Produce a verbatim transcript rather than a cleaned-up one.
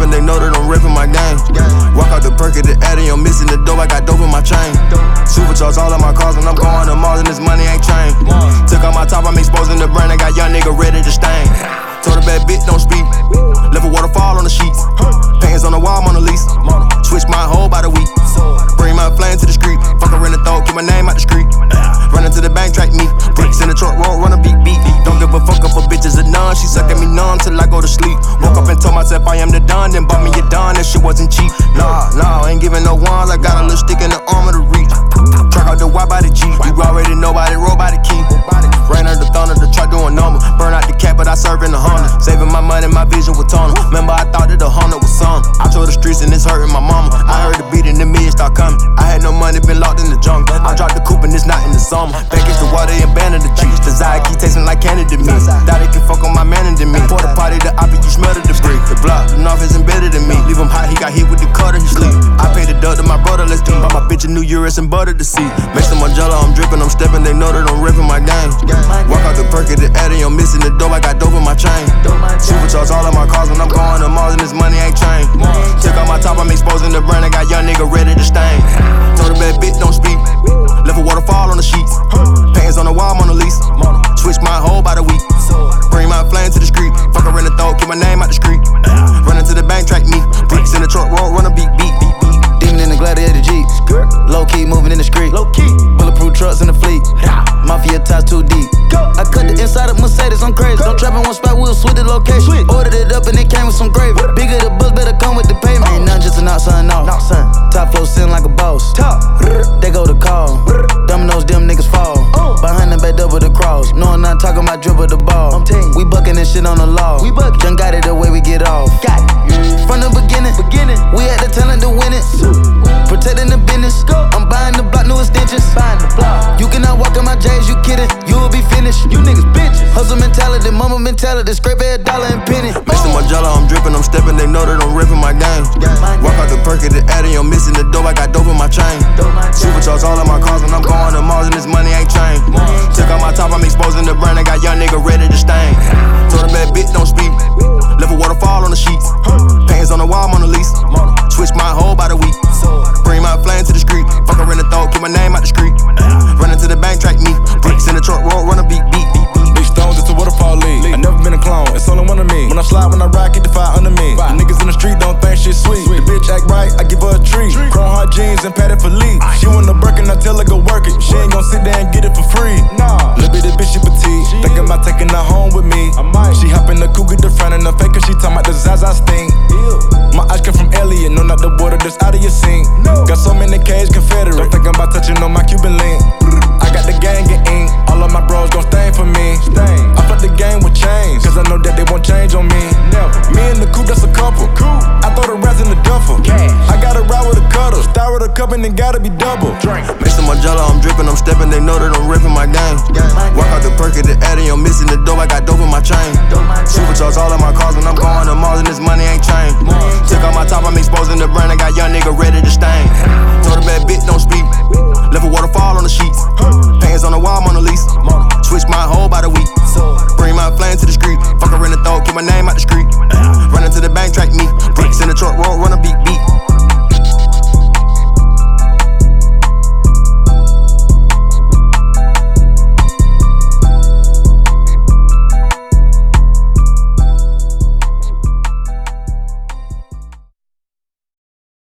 stepping, they know that I'm ripping my game. Walk out the perk at the Addy, I'm missing the dope, I got dope in my chain. Supercharged all of my cars when I'm going to Mars and this money ain't changed. Took out my top, I'm exposing the brand, I got young nigga ready to stain. Told a bad bitch don't speak, left a waterfall on the sheets. Pants on the wall, Mona Lisa. Switch my whole by the week. Bring my flame to the street, fuck her in the throat, keep my name out the street. Running to the bank, track me. Bricks in the truck, roll, run a beat, beat. Don't give a fuck if a bitch is a nun. She suck at me numb till I go to sleep. Woke up and told myself I am the Don, then bought me a Don, that shit wasn't cheap. Nah, nah, ain't giving no ones. I got a little stick in the arm of the reach. Truck out the Y by the G. You already know by the roll by the key. Rain under the thunder, the truck doing normal. Burn out the cat, but I serve in the Honda. Saving my money, my vision was tunnel. Remember, I thought that the Honda was some. I told the streets and it's hurting my mama. I heard the beat and the millions start coming. I had no money, been locked in the jungle. I dropped the coupe and it's not in the summer. Package the water and abandon the G's. Desire keep tasting like candy to me. Thought it can fuck on my man and me. For the party, the opposite, you smell the debris. The block, the north is embedded in me. Leave him hot, he got hit with the cutter, he sleep. I paid the duck to my brother, let's do. Bought my bitch a new Urus and butter to see. Mix some Margiela, I'm dripping, I'm stepping, they know that I'm ripping my game. Walk out the perk at the Addy, I'm missing the dope, I got dope in my chain. Supercharged all of my cars when I'm going to Mars and this money ain't changed. Took out my top, I'm exposing the brand, I got young nigga ready to stain. Told a bad bitch don't speak, left a waterfall on the sheets. Pants on the wall, Mona Lisa. Switch my whole by the week. Bring my flame to the street, fuck her in the throat, keep my name out the street. Running to the bank, track me. Bricks in the truck, roll, run a beat, beat, beat, beat. Demon in the gladiator Jeep. Low key moving in the street. Low key. Bulletproof trucks in the fleet. Mafia ties too deep. I cut the inside of Mercedes, I'm crazy. Don't trap in one spot, we'll switch the location. Ordered it up and it came with some gravy. Bigger the bus, better come with the payment. Ain't nothing just a knock something off. Top flow sitting like a boss. They go to call. Dominoes, them niggas fall. Behind them back double the cross. Knowing I'm talking about dribble the ball. We bucking this shit on the law. Young got it the way we get off. From the beginning, beginning, we had the talent to win it. Protecting the business. I'm buying the block, new extensions. You cannot walk in my J's, you kidding? You will be finished. You niggas bitches. Hustle mentality, mama mentality. Scrape every dollar and penny. Mix the Margiela, I'm dripping, I'm stepping, they know that I'm ripping my game. Walk out the perk at the Addy, I'm missing the dope, I got dope in my chain. Supercharged all of my cars when I'm going to Mars and this money ain't changed. Took out my top, I'm exposing the brand, I got young nigga ready to stain. Told a bad bitch don't speak, left a waterfall on the sheets. Pants on the wall, Mona Lisa. Switch my whole by the week. Bring my flame to the street, fuck her in the throat, keep my name out the street. Running to the bank, track me. Bricks in the truck, roll, run a beat, beat, beat, beat. Big stones, it's a waterfall league. I never been a clone, it's only one of me. When I slide, when I ride, get the fire under me. The niggas in the street don't think shit sweet. The bitch act right, I give her a treat. Chrome hard jeans and padded for Lee. She want a Birkin, I tell her go work it. She ain't gon' sit there and get it for free. Nah, little bit of bitch, she petite. Thinking about taking her home with me. She hop in the coupe, get the front and the fake, cause she talking about the Zaza stink. My eyes come from Elliot, no, not the water that's out of your sink. Got so many K's Confederate. Don't think I'm about touching on my Cuban link. I got the gang and ink. All of my bros gon' stain for me. I fuck the game with chains, cause I know that they won't change on me. Me and the coupe, that's a couple. I throw the rats in the duffel. I gotta ride with a cutter. Start with a cup and then gotta be double. Mix the Margiela, I'm dripping, I'm stepping, they know that I'm ripping my game. Walk out the perk at the Addy, I'm missing the dope, I got dope in my chain. Supercharged all of my cars when I'm going to Mars and this money ain't changed.